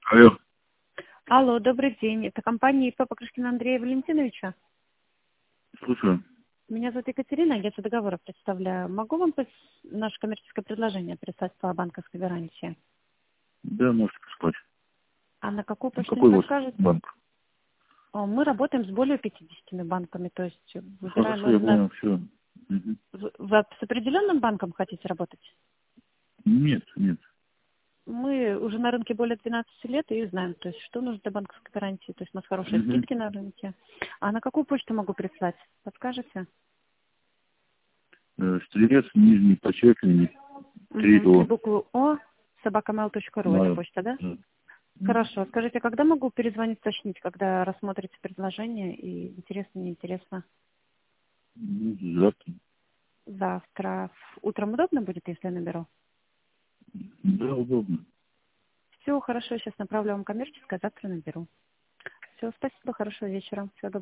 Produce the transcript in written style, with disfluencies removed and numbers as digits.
Алло, Алло, добрый день. Это компания ИП Покрышкина Андрея Валентиновича. слушаю. Меня зовут Екатерина, агентство договора представляю. Могу вам наше коммерческое предложение прислать по банковской гарантии? Да, можете прислать. А на какую А почту не какой у вас подскажете? банк? Мы работаем с более 50 банками, то есть выбираем Хорошо, я именно... понял, все. Вы с определенным банком хотите работать? Нет, нет. Мы уже на рынке более 12 лет и знаем, то есть, что нужно для банковской гарантии. То есть у нас хорошие Угу. скидки на рынке. А на какую почту могу прислать? Подскажете? Стрелец, нижний подчеркивание, Три третьего. буквы О, собакамейл.ру, это Да. почта, да? Да. Хорошо. Скажите, когда могу перезвонить, уточнить, когда рассмотрите предложение и интересно, неинтересно? Завтра. Завтра. Утром удобно будет, если я наберу? Да, удобно. Все, хорошо, сейчас направлю вам коммерческое, завтра наберу. Все, спасибо, хорошего вечера. Всего доброго.